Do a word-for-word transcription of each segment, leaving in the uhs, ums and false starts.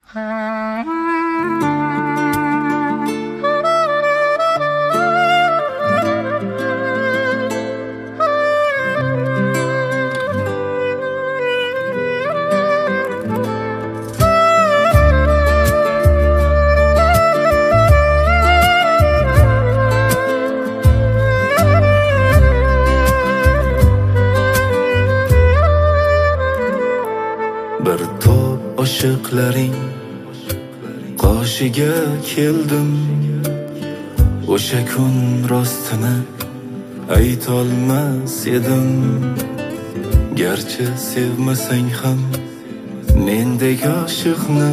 Bir to'p oshiqlaring qoshiga keldim. O'sha kun rostini aytolmas edim. Garchi sevmasang ham mendek oshiqni,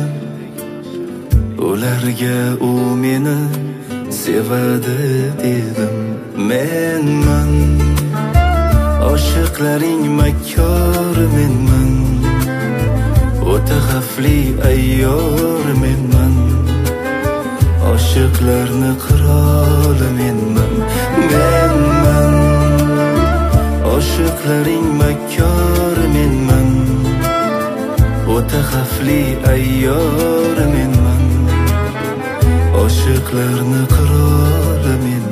ularga u meni sevadi dedim. Menman oshiqlaring makkor, menman o'ta xavfli ayyor, menman oshiqlarni qiroli, menman. Menman oshiqlaring makkor, menman o'ta xavfli ayyor, menman oshiqlarni qiroli, menman.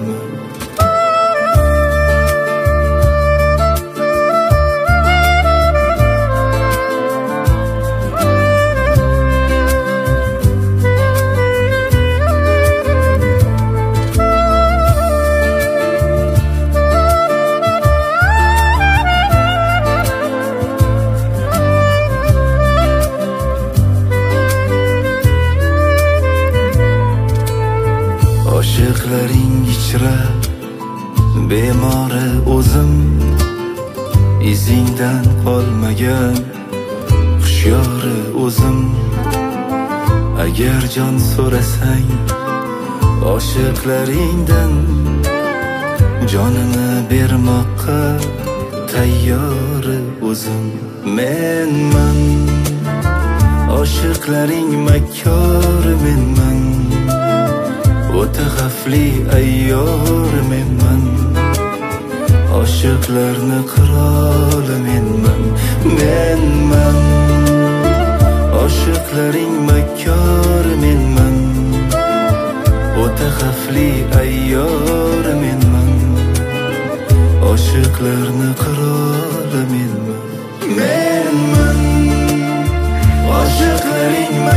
Oshiqlaring ichra bemori o'zim, izingdan qolmagan hushyor o'zim. Agar jon so'rasang oshiqlaringdan, jonini bermoqqa tayyor o'zim. Menman oshiqlaring makkor, menman o'ta xavfli ayyor, menman oshiqlarni qiroli, menman. Menman oshiqlaring makkor, menman o'ta xavfli ayyor, menman oshiqlarni qiroli, menman. Menman oshiqlaring